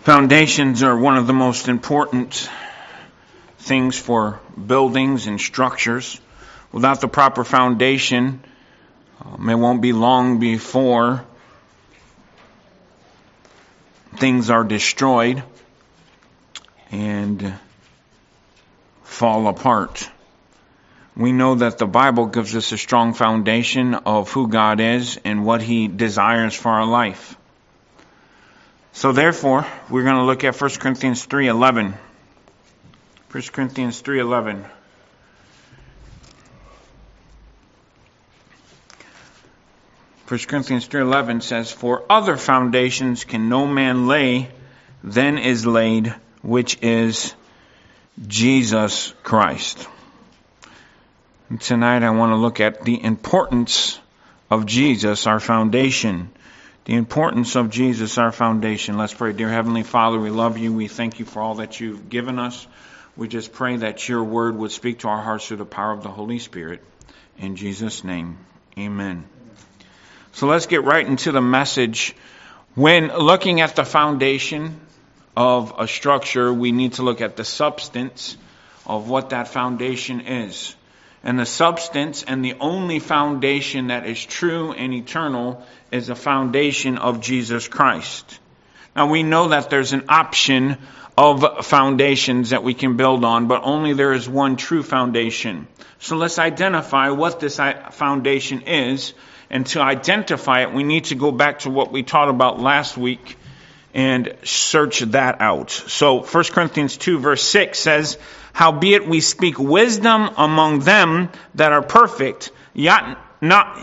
Foundations are one of the most important things for buildings and structures. Without the proper foundation, it won't be long before things are destroyed and fall apart. We know that the Bible gives us a strong foundation of who God is and what He desires for our life. So therefore, we're going to look at 1 Corinthians 3:11. 1 Corinthians 3:11. First Corinthians 3:11 says, "For other foundations can no man lay than is laid, which is Jesus Christ." And tonight I want to look at the importance of Jesus, our foundation. The importance of Jesus, our foundation. Let's pray. Dear Heavenly Father, we love you. We thank you for all that you've given us. We just pray that your word would speak to our hearts through the power of the Holy Spirit. In Jesus' name, amen. So let's get right into the message. When looking at the foundation of a structure, we need to look at the substance of what that foundation is. And the substance and the only foundation that is true and eternal is the foundation of Jesus Christ. Now we know that there's an option of foundations that we can build on, but only there is one true foundation. So let's identify what this foundation is. And to identify it, we need to go back to what we taught about last week and search that out. So 1 Corinthians 2 verse 6 says, "Howbeit we speak wisdom among them that are perfect, yet not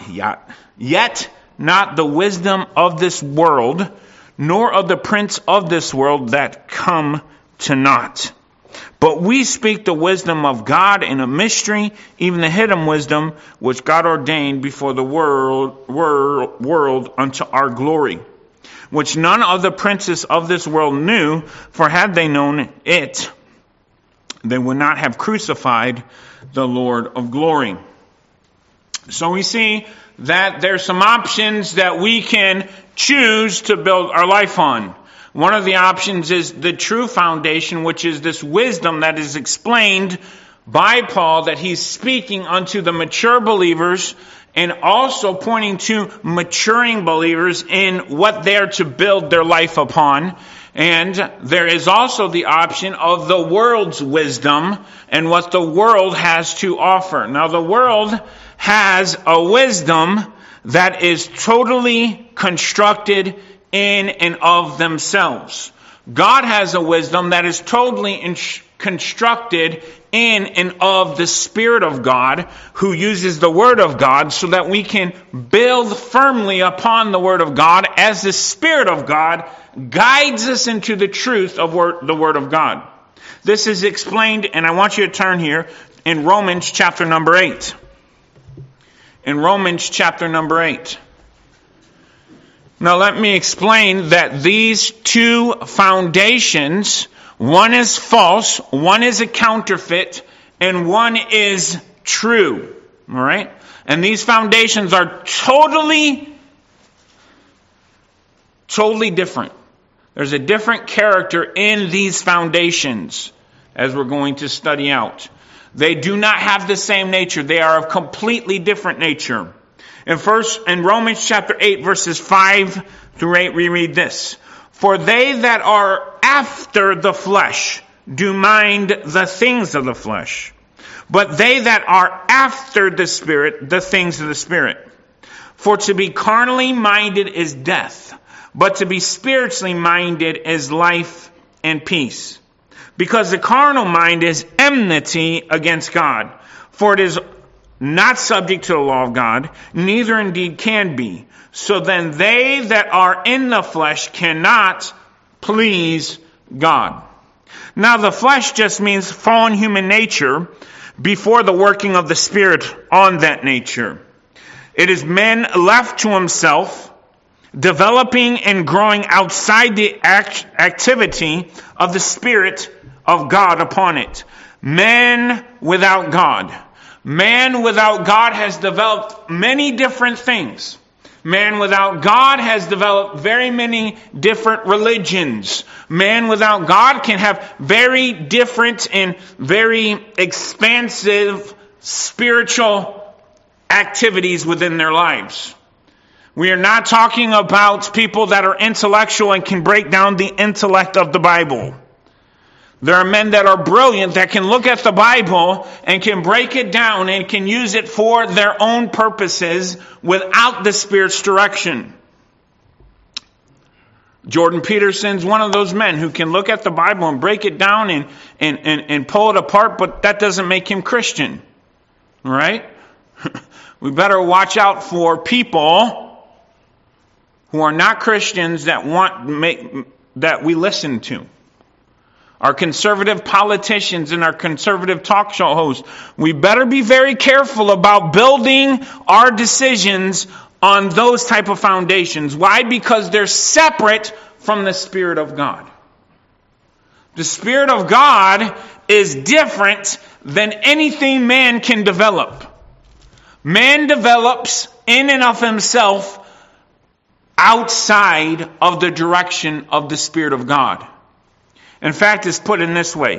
the wisdom of this world, nor of the prince of this world that come to naught. But we speak the wisdom of God in a mystery, even the hidden wisdom, which God ordained before the world unto our glory, which none of the princes of this world knew, for had they known it, they would not have crucified the Lord of glory." So we see that there's some options that we can choose to build our life on. One of the options is the true foundation, which is this wisdom that is explained by Paul, that he's speaking unto the mature believers and also pointing to maturing believers in what they're to build their life upon. And there is also the option of the world's wisdom and what the world has to offer. Now the world has a wisdom that is totally constructed in and of themselves. God has a wisdom that is totally constructed in and of the Spirit of God, who uses the Word of God so that we can build firmly upon the Word of God as the Spirit of God guides us into the truth of the Word of God. This is explained, and I want you to turn here, in Romans chapter number 8. In Romans chapter number 8. Now let me explain that these two foundations, one is false, one is a counterfeit, and one is true. All right? And these foundations are totally different. There's a different character in these foundations, as we're going to study out. They do not have the same nature. They are of completely different nature. In Romans chapter 8, verses 5 through 8, we read this. "For they that are after the flesh do mind the things of the flesh, but they that are after the Spirit, the things of the Spirit. For to be carnally minded is death, but to be spiritually minded is life and peace. Because the carnal mind is enmity against God, for it is not subject to the law of God, neither indeed can be. So then they that are in the flesh cannot please God." Now the flesh just means fallen human nature before the working of the Spirit on that nature. It is man left to himself, developing and growing outside the activity of the Spirit of God upon it. Man without God. Man without God has developed many different things. Man without God has developed very many different religions. Man without God can have very different and very expansive spiritual activities within their lives. We are not talking about people that are intellectual and can break down the intellect of the Bible. There are men that are brilliant that can look at the Bible and can break it down and can use it for their own purposes without the Spirit's direction. Jordan Peterson's one of those men who can look at the Bible and break it down and pull it apart, but that doesn't make him Christian. Right? We better watch out for people who are not Christians that we listen to. Our conservative politicians and our conservative talk show hosts, we better be very careful about building our decisions on those type of foundations. Why? Because they're separate from the Spirit of God. The Spirit of God is different than anything man can develop. Man develops in and of himself outside of the direction of the Spirit of God. In fact, it's put in this way.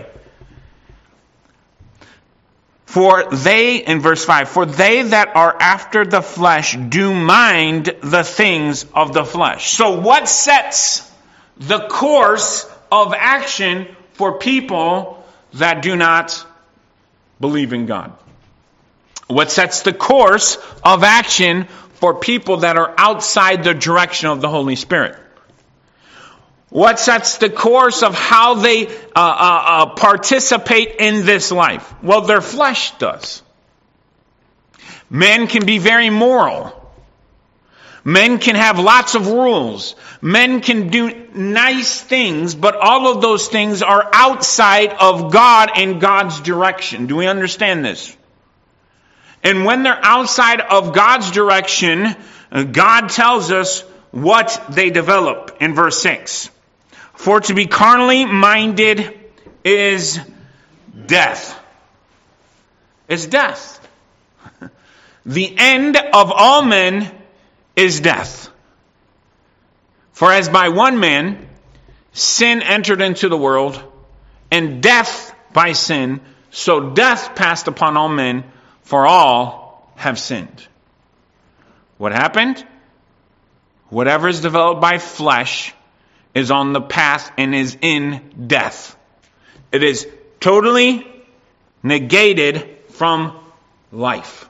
In verse 5, for they that are after the flesh do mind the things of the flesh. So what sets the course of action for people that do not believe in God? What sets the course of action for people that are outside the direction of the Holy Spirit? What sets the course of how they participate in this life? Well, their flesh does. Men can be very moral. Men can have lots of rules. Men can do nice things, but all of those things are outside of God and God's direction. Do we understand this? And when they're outside of God's direction, God tells us what they develop in verse 6. For to be carnally minded is death. It's death. The end of all men is death. For as by one man sin entered into the world, and death by sin, so death passed upon all men, for all have sinned. What happened? Whatever is developed by flesh is on the path and is in death. It is totally negated from life.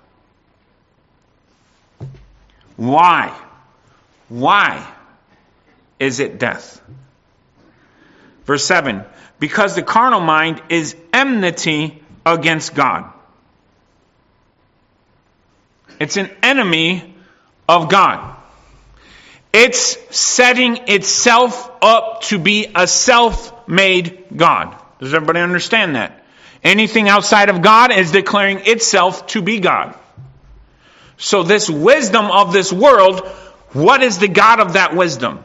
Why? Why is it death? Verse 7, because the carnal mind is enmity against God. It's an enemy of God. It's setting itself up to be a self-made God. Does everybody understand that? Anything outside of God is declaring itself to be God. So this wisdom of this world, what is the God of that wisdom?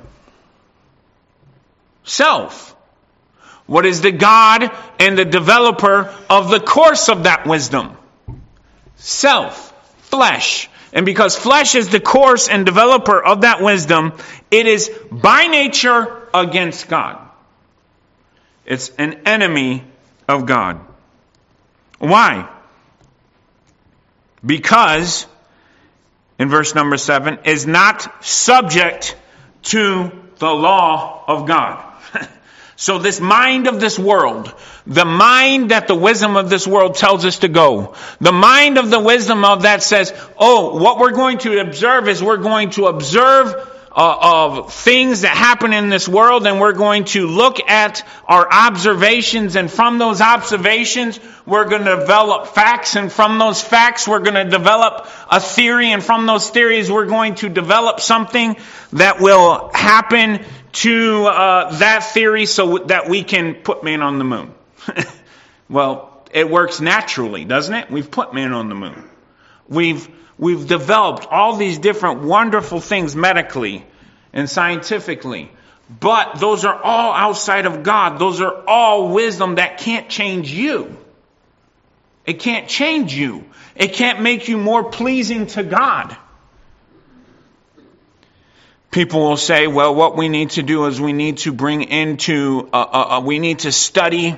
Self. What is the God and the developer of the course of that wisdom? Self. Flesh. And because flesh is the course and developer of that wisdom, it is by nature against God. It's an enemy of God. Why? Because, in verse number 7, is not subject to the law of God. So this mind of this world, the mind that the wisdom of this world tells us to go, the mind of the wisdom of that says, what we're going to observe is we're going to observe of things that happen in this world, and we're going to look at our observations, and from those observations we're going to develop facts, and from those facts we're going to develop a theory, and from those theories we're going to develop something that will happen to that theory so that we can put man on the moon. Well, it works naturally, doesn't it? We've put man on the moon. We've developed all these different wonderful things medically and scientifically. But those are all outside of God. Those are all wisdom that can't change you. It can't change you. It can't make you more pleasing to God. People will say, well, what we need to do is we need to bring into, we need to study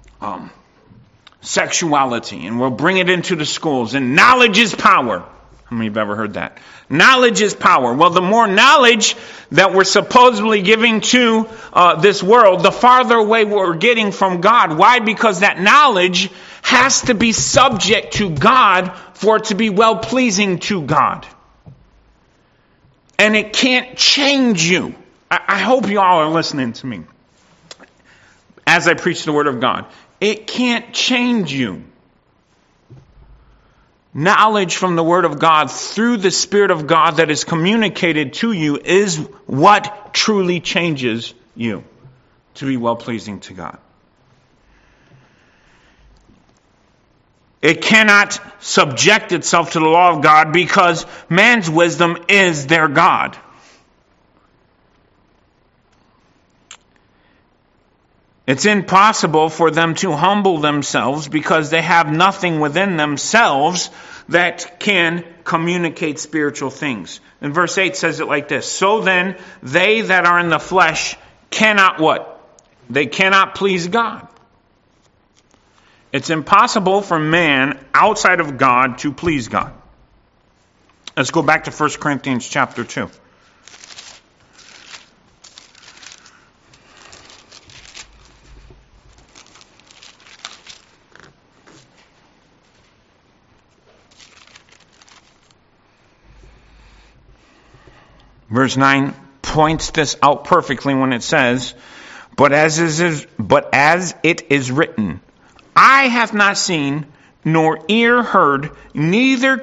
sexuality, and we'll bring it into the schools, and knowledge is power. How many have ever heard that? Knowledge is power. Well, the more knowledge that we're supposedly giving to this world, the farther away we're getting from God. Why? Because that knowledge has to be subject to God for it to be well-pleasing to God. And it can't change you. I hope you all are listening to me as I preach the Word of God. It can't change you. Knowledge from the Word of God through the Spirit of God that is communicated to you is what truly changes you to be well-pleasing to God. It cannot subject itself to the law of God because man's wisdom is their God. It's impossible for them to humble themselves because they have nothing within themselves that can communicate spiritual things. And verse 8 says it like this: so then they that are in the flesh cannot what? They cannot please God. It's impossible for man outside of God to please God. Let's go back to 1 Corinthians chapter 2. Verse 9 points this out perfectly when it says, But as it is written, eye hath not seen, nor ear heard, neither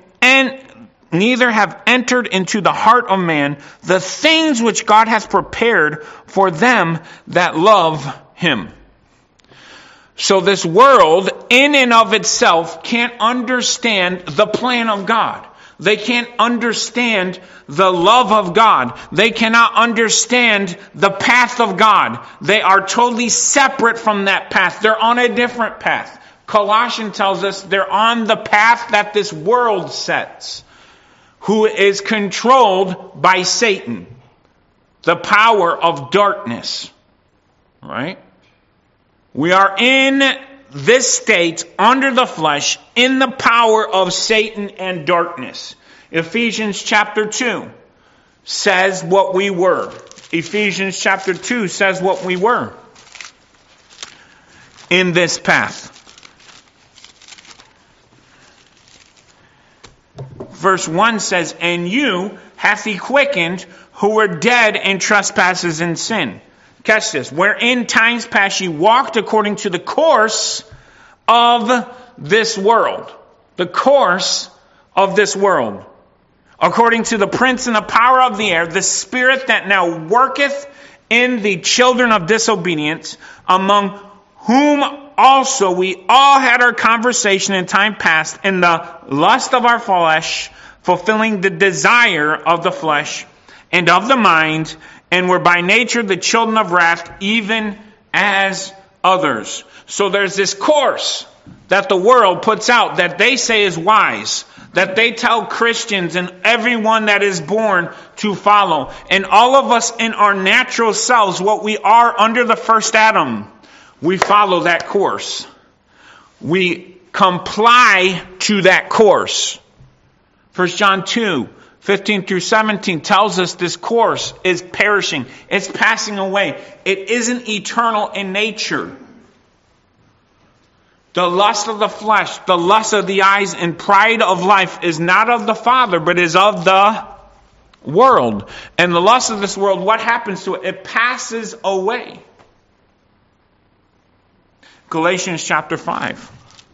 have entered into the heart of man the things which God hath prepared for them that love him. So this world, in and of itself, can't understand the plan of God. They can't understand the love of God. They cannot understand the path of God. They are totally separate from that path. They're on a different path. Colossians tells us they're on the path that this world sets, who is controlled by Satan, the power of darkness. Right? We are in this state, under the flesh, in the power of Satan and darkness. Ephesians chapter 2 says what we were. Ephesians chapter 2 says what we were in this path. Verse 1 says, And you hath he quickened who were dead in trespasses and sin. Catch this. Where in times past ye walked according to the course of this world. The course of this world. According to the prince and the power of the air, the spirit that now worketh in the children of disobedience, among whom also we all had our conversation in time past in the lust of our flesh, fulfilling the desire of the flesh and of the mind, and were by nature the children of wrath, even as others. So there's this course that the world puts out that they say is wise, that they tell Christians and everyone that is born to follow. And all of us in our natural selves, what we are under the first Adam, we follow that course. We comply to that course. 1 John 2, 15 through 17 tells us this course is perishing. It's passing away. It isn't eternal in nature. The lust of the flesh, the lust of the eyes, and pride of life is not of the Father, but is of the world. And the lust of this world, what happens to it? It passes away. Galatians chapter 5.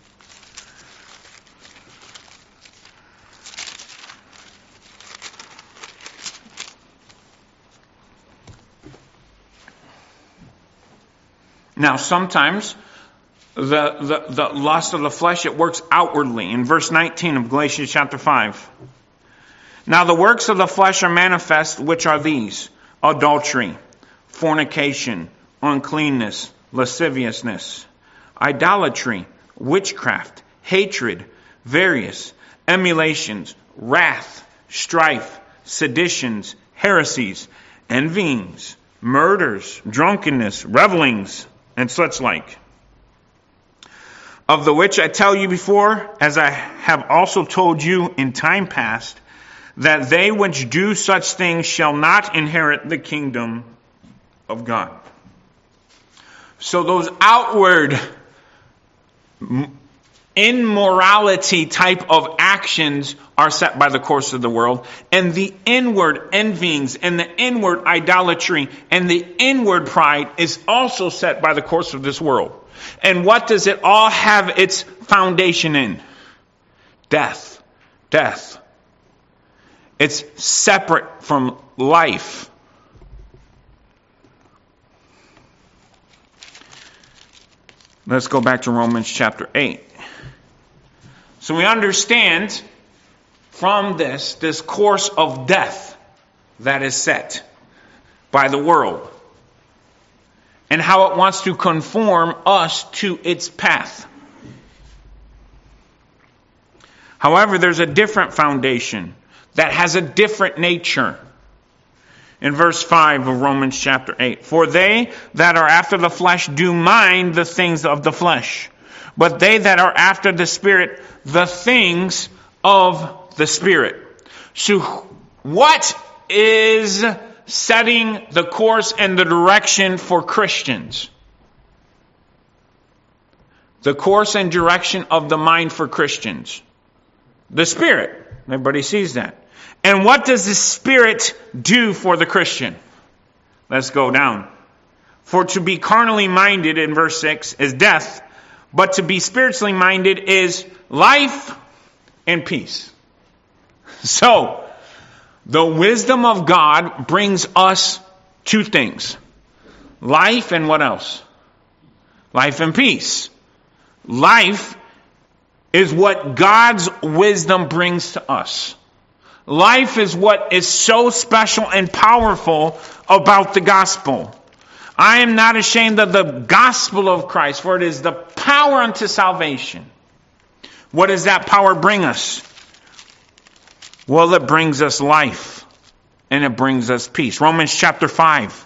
Now, sometimes the lust of the flesh, it works outwardly. In verse 19 of Galatians chapter 5. Now the works of the flesh are manifest, which are these: adultery, fornication, uncleanness, lasciviousness, idolatry, witchcraft, hatred, various emulations, wrath, strife, seditions, heresies, envyings, murders, drunkenness, revelings, and such like. Of the which I tell you before, as I have also told you in time past, that they which do such things shall not inherit the kingdom of God. So those outward immorality type of actions are set by the course of the world, and the inward envyings and the inward idolatry and the inward pride is also set by the course of this world. And what does it all have its foundation in? Death. Death. It's separate from life. Let's go back to Romans chapter 8. So we understand from this course of death that is set by the world, and how it wants to conform us to its path. However, there's a different foundation that has a different nature. In verse 5 of Romans chapter 8, for they that are after the flesh do mind the things of the flesh, but they that are after the Spirit, the things of the Spirit. So what is setting the course and the direction for Christians? The course and direction of the mind for Christians. The Spirit. Everybody sees that. And what does the Spirit do for the Christian? Let's go down. For to be carnally minded, in verse 6, is death, but to be spiritually minded is life and peace. So, the wisdom of God brings us two things. Life and what else? Life and peace. Life is what God's wisdom brings to us. Life is what is so special and powerful about the gospel. I am not ashamed of the gospel of Christ, for it is the power unto salvation. What does that power bring us? Well, it brings us life, and it brings us peace. Romans chapter 5.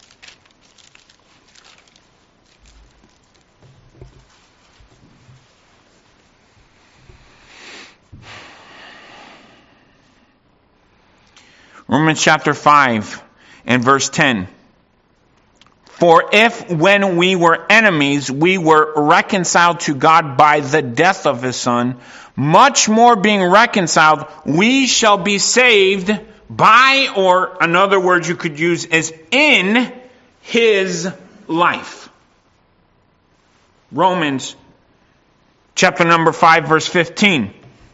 Romans chapter 5 and verse 10. For if when we were enemies, we were reconciled to God by the death of his Son, much more being reconciled, we shall be saved by, or another word you could use is in, his life. Romans chapter number 5 verse 15.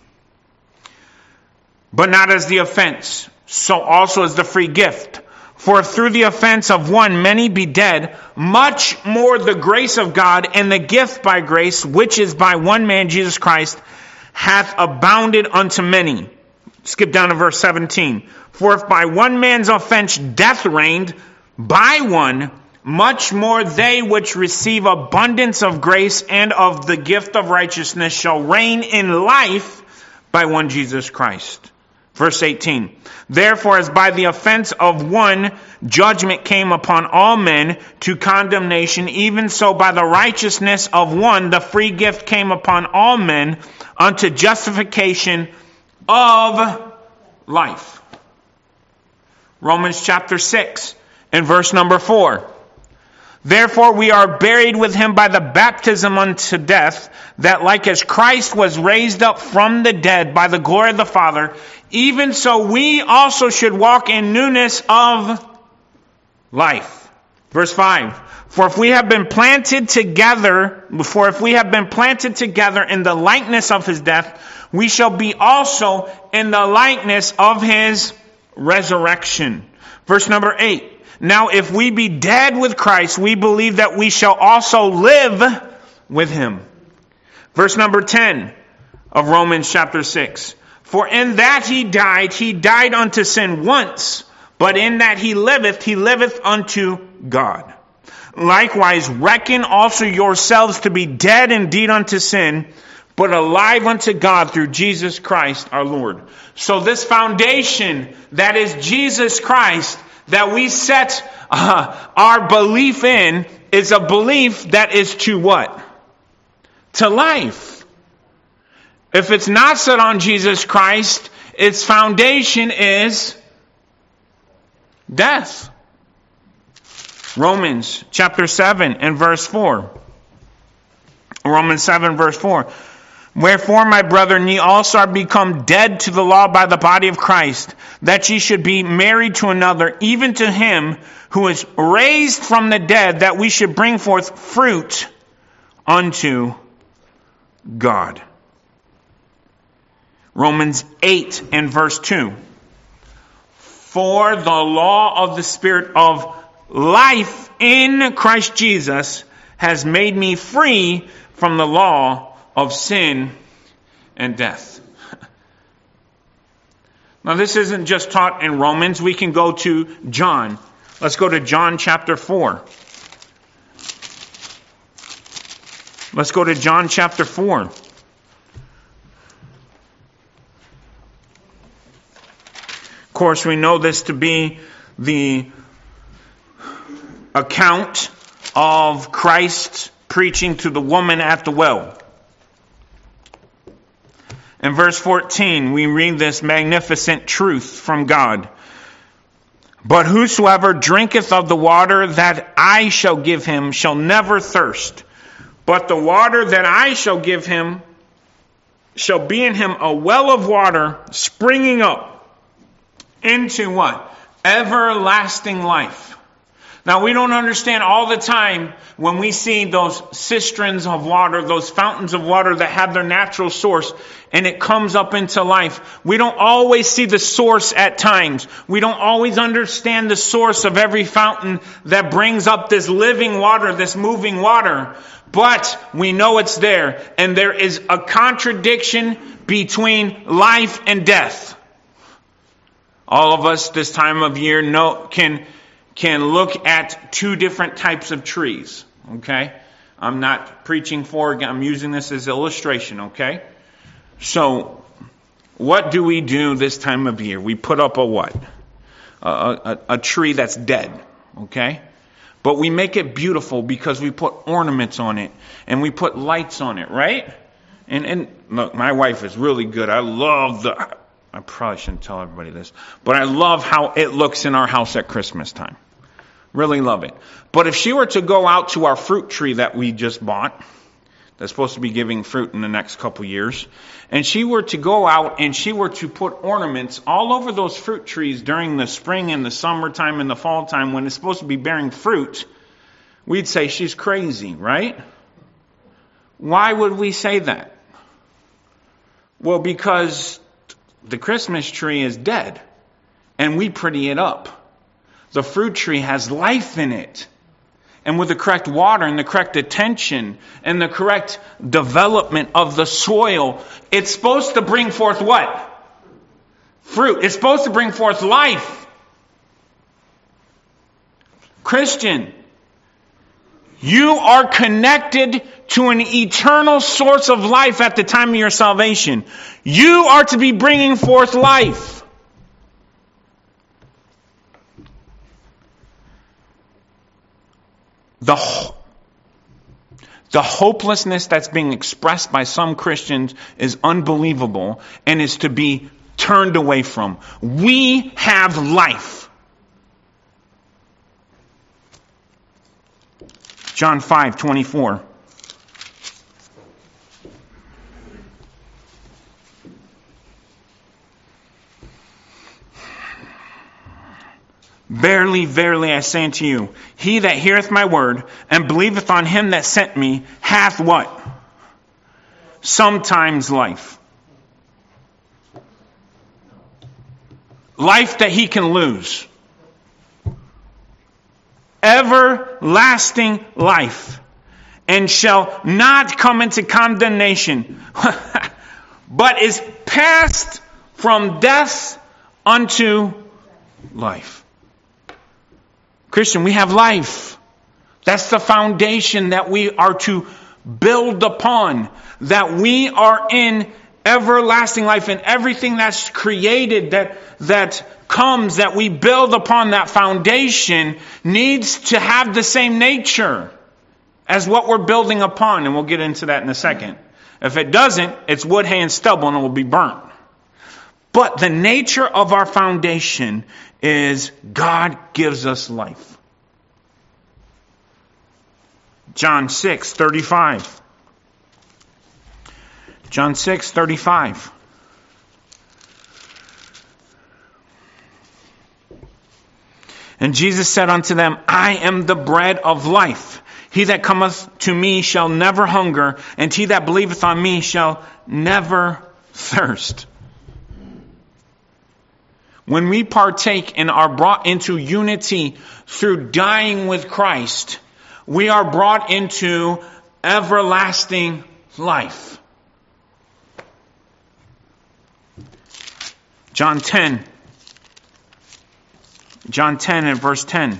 But not as the offense, so also as the free gift. For if through the offense of one many be dead, much more the grace of God and the gift by grace, which is by one man Jesus Christ, hath abounded unto many. Skip down to verse 17. For if by one man's offense death reigned, by one, much more they which receive abundance of grace and of the gift of righteousness shall reign in life by one Jesus Christ. Verse 18, therefore as by the offense of one judgment came upon all men to condemnation, even so by the righteousness of one the free gift came upon all men unto justification of life. Romans chapter 6 and verse number 4. Therefore we are buried with him by the baptism unto death, that like as Christ was raised up from the dead by the glory of the Father, even so we also should walk in newness of life. Verse 5. For if we have been planted together in the likeness of his death, we shall be also in the likeness of his resurrection. Verse number 8. Now if we be dead with Christ, we believe that we shall also live with him. Verse number 10 of Romans chapter 6. For in that he died unto sin once, but in that he liveth unto God. Likewise, reckon also yourselves to be dead indeed unto sin, but alive unto God through Jesus Christ our Lord. So this foundation that is Jesus Christ, that we set our belief in, is a belief that is to what? To life. If it's not set on Jesus Christ, its foundation is death. Romans chapter 7 and verse 4. Romans 7 verse 4. Wherefore, my brethren, ye also are become dead to the law by the body of Christ, that ye should be married to another, even to him who is raised from the dead, that we should bring forth fruit unto God. Romans 8 and verse 2. For the law of the Spirit of life in Christ Jesus has made me free from the law of sin and death. Now this isn't just taught in Romans. We can go to John. Let's go to John chapter 4. Let's go to John chapter 4. Of course, we know this to be the account of Christ preaching to the woman at the well. In verse 14, we read this magnificent truth from God. But whosoever drinketh of the water that I shall give him shall never thirst. But the water that I shall give him shall be in him a well of water springing up into what? Everlasting life. Now, we don't understand all the time when we see those cisterns of water, those fountains of water that have their natural source, and it comes up into life. We don't always see the source at times. We don't always understand the source of every fountain that brings up this living water, this moving water. But we know it's there, and there is a contradiction between life and death. All of us this time of year can look at two different types of trees, okay? I'm not preaching I'm using this as illustration, okay? So, what do we do this time of year? We put up a what? A tree that's dead, okay? But we make it beautiful because we put ornaments on it, and we put lights on it, right? And look, my wife is really good. I probably shouldn't tell everybody this, but I love how it looks in our house at Christmas time. Really love it. But if she were to go out to our fruit tree that we just bought, that's supposed to be giving fruit in the next couple years, and she were to go out and she were to put ornaments all over those fruit trees during the spring and the summertime and the fall time when it's supposed to be bearing fruit, we'd say she's crazy, right? Why would we say that? Well, because the Christmas tree is dead and we pretty it up. The fruit tree has life in it. And with the correct water and the correct attention and the correct development of the soil, it's supposed to bring forth what? Fruit. It's supposed to bring forth life. Christian, you are connected to an eternal source of life at the time of your salvation. You are to be bringing forth life. The hopelessness that's being expressed by some Christians is unbelievable and is to be turned away from. We have life. John 5:24. Verily, verily, I say unto you, he that heareth my word and believeth on him that sent me hath what? Sometimes life. Life that he can lose. Everlasting life. And shall not come into condemnation, but is passed from death unto life. Christian, we have life. That's the foundation that we are to build upon, that we are in everlasting life, and everything that's created that comes, that we build upon that foundation, needs to have the same nature as what we're building upon. And we'll get into that in a second. If it doesn't, it's wood, hay, and stubble, and it will be burnt. But the nature of our foundation is God gives us life. John 6:35. John 6:35. And Jesus said unto them, I am the bread of life. He that cometh to me shall never hunger, and he that believeth on me shall never thirst. When we partake and are brought into unity through dying with Christ, we are brought into everlasting life. John 10 and verse 10.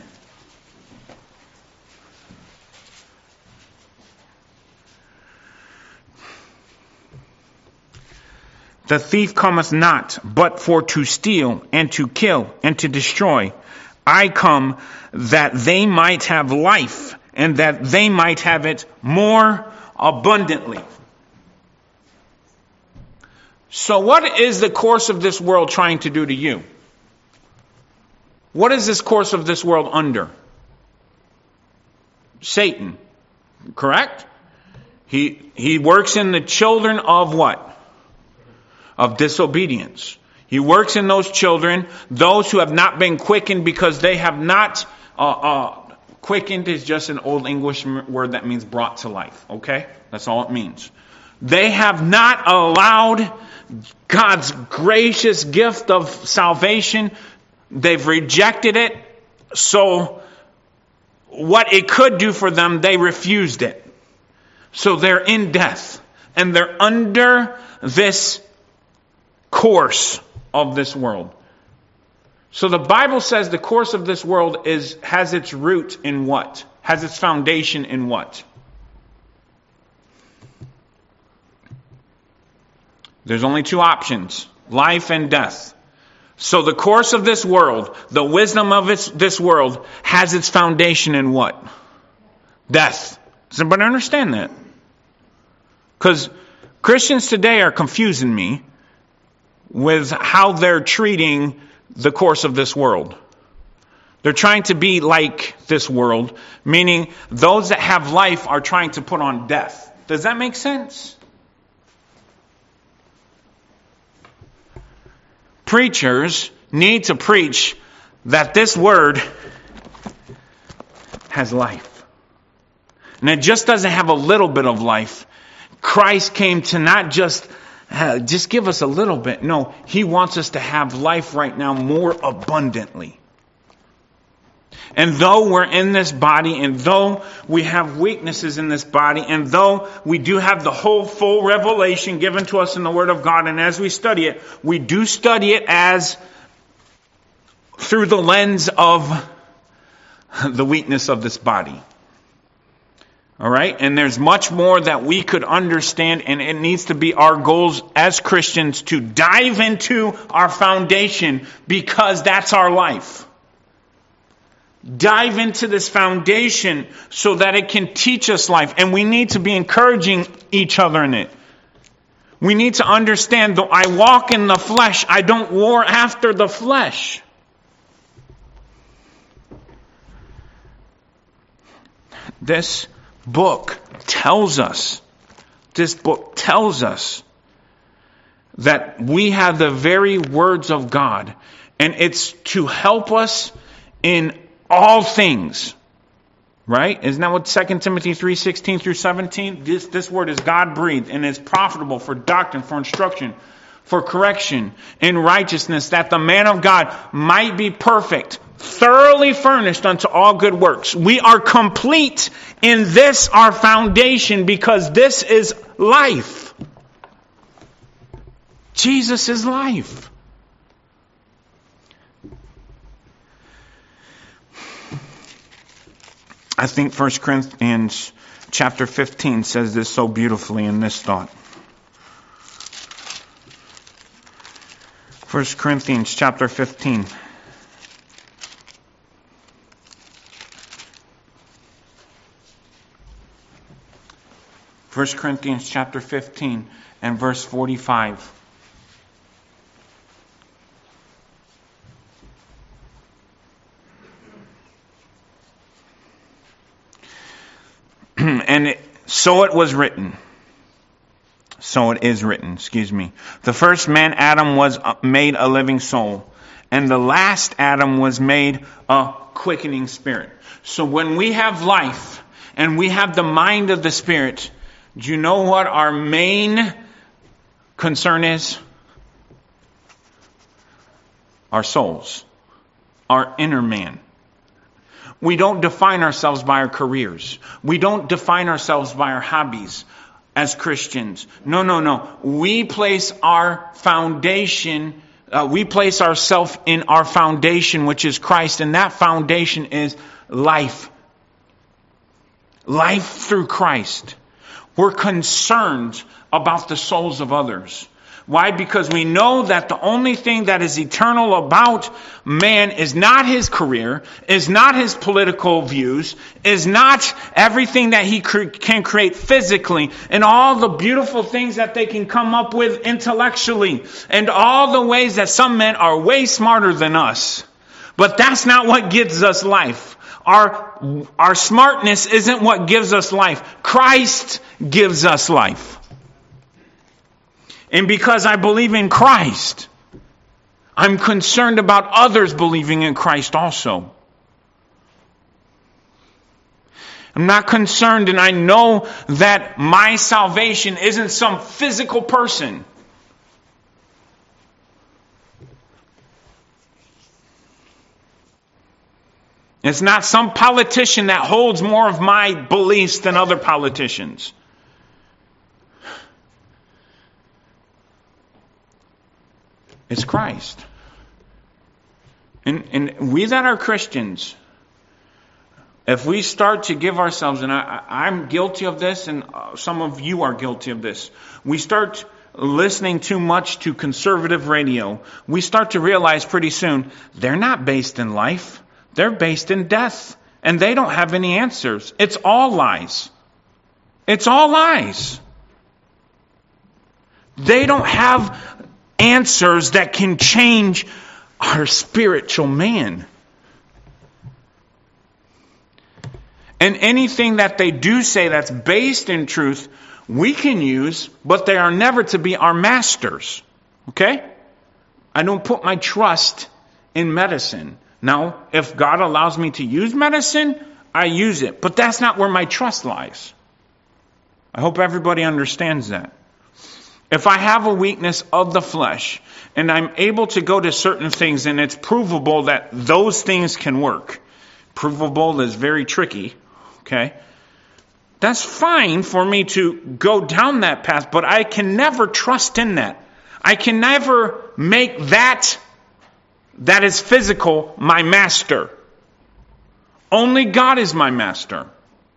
The thief cometh not, but for to steal, and to kill, and to destroy. I come that they might have life, and that they might have it more abundantly. So what is the course of this world trying to do to you? What is this course of this world under? Satan. Correct? He works in the children of what? Of disobedience. He works in those children, those who have not been quickened because they have not, quickened is just an old English word that means brought to life. Okay? That's all it means. They have not allowed God's gracious gift of salvation. They've rejected it. So what it could do for them, they refused it. So they're in death. And they're under this course of this world. So the Bible says the course of this world has its root in what? Has its foundation in what? There's only two options: life and death. So the course of this world, the wisdom of this world, has its foundation in what? Death. Does everybody understand that? Because Christians today are confusing me with how they're treating the course of this world. They're trying to be like this world, meaning those that have life are trying to put on death. Does that make sense? Preachers need to preach that this word has life. And it just doesn't have a little bit of life. Christ came to not just give us a little bit. No, He wants us to have life right now more abundantly. And though we're in this body, and though we have weaknesses in this body, and though we do have the whole full revelation given to us in the Word of God, and as we study it, we do study it as through the lens of the weakness of this body. All right? And there's much more that we could understand, and it needs to be our goals as Christians to dive into our foundation, because that's our life. Dive into this foundation so that it can teach us life. And we need to be encouraging each other in it. We need to understand, though I walk in the flesh, I don't war after the flesh. This book tells us that we have the very words of God, and it's to help us in all things. Right? Isn't that what 2 Timothy 3:16 through 17? This word is God-breathed and is profitable for doctrine, for instruction, for correction in righteousness, that the man of God might be perfect, thoroughly furnished unto all good works. We are complete in this, our foundation, because this is life. Jesus is life. I think 1 Corinthians chapter 15 says this so beautifully in this thought. 1 Corinthians chapter 15. First Corinthians chapter 15 and verse 45. So it was written. So it is written, excuse me. The first man, Adam, was made a living soul. And the last Adam was made a quickening spirit. So when we have life and we have the mind of the Spirit, do you know what our main concern is? Our souls. Our inner man. We don't define ourselves by our careers. We don't define ourselves by our hobbies as Christians. No. We place our foundation, we place ourselves in our foundation, which is Christ, and that foundation is life. Life through Christ. We're concerned about the souls of others. Why? Because we know that the only thing that is eternal about man is not his career, is not his political views, is not everything that he can create physically, and all the beautiful things that they can come up with intellectually, and all the ways that some men are way smarter than us. But that's not what gives us life. Our smartness isn't what gives us life. Christ gives us life. And because I believe in Christ, I'm concerned about others believing in Christ also. I'm not concerned, and I know that my salvation isn't some physical person. It's not some politician that holds more of my beliefs than other politicians. It's Christ. And we that are Christians, if we start to give ourselves, and I'm guilty of this, and some of you are guilty of this, we start listening too much to conservative radio, we start to realize pretty soon, they're not based in life. They're based in death. And they don't have any answers. It's all lies. It's all lies. They don't have answers that can change our spiritual man. And anything that they do say that's based in truth, we can use, but they are never to be our masters. Okay? I don't put my trust in medicine. Now, if God allows me to use medicine, I use it. But that's not where my trust lies. I hope everybody understands that. If I have a weakness of the flesh, and I'm able to go to certain things, and it's provable that those things can work. Provable is very tricky, okay? That's fine for me to go down that path, but I can never trust in that. I can never make that is physical my master. Only God is my master.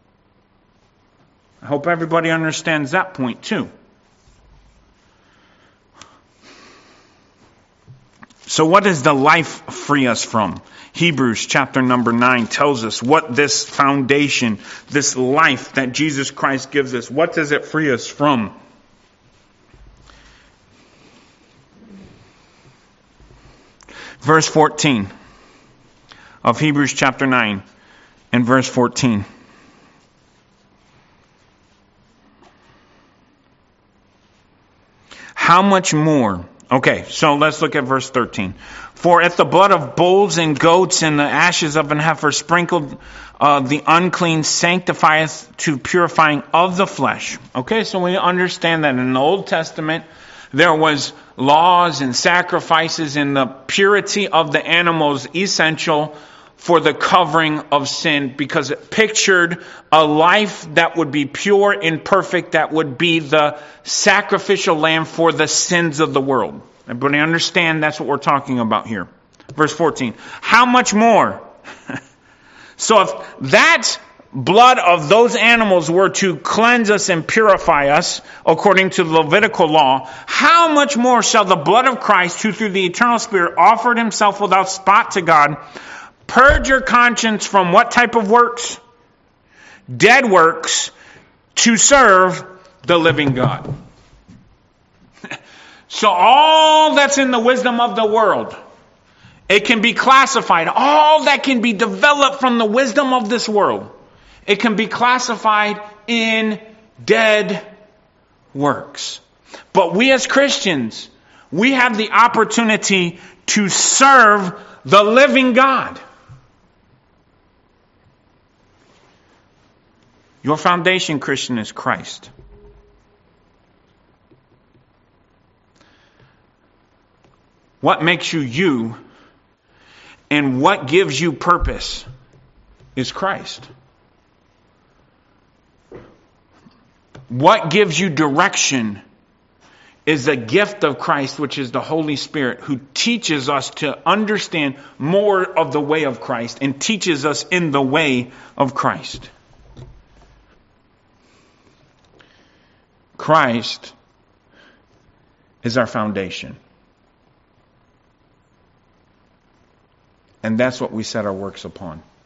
I hope everybody understands that point too. So what does the life free us from? Hebrews chapter number 9 tells us what this foundation, this life that Jesus Christ gives us, what does it free us from? Verse 14 of Hebrews chapter 9 and verse 14. How much more? Okay, so let's look at verse 13. For if the blood of bulls and goats and the ashes of an heifer sprinkled the unclean sanctifieth to purifying of the flesh. Okay, so we understand that in the Old Testament there was laws and sacrifices, and the purity of the animals essential for the covering of sin, because it pictured a life that would be pure and perfect, that would be the sacrificial lamb for the sins of the world. Everybody understand that's what we're talking about here. Verse 14. How much more? So if that blood of those animals were to cleanse us and purify us according to the Levitical law, how much more shall the blood of Christ, who through the eternal Spirit offered himself without spot to God, purge your conscience from what type of works? Dead works, to serve the living God. So all that's in the wisdom of the world, it can be classified. All that can be developed from the wisdom of this world, it can be classified in dead works. But we as Christians, we have the opportunity to serve the living God. Your foundation, Christian, is Christ. What makes you you and what gives you purpose is Christ. What gives you direction is the gift of Christ, which is the Holy Spirit, who teaches us to understand more of the way of Christ and teaches us in the way of Christ. Christ is our foundation. And that's what we set our works upon.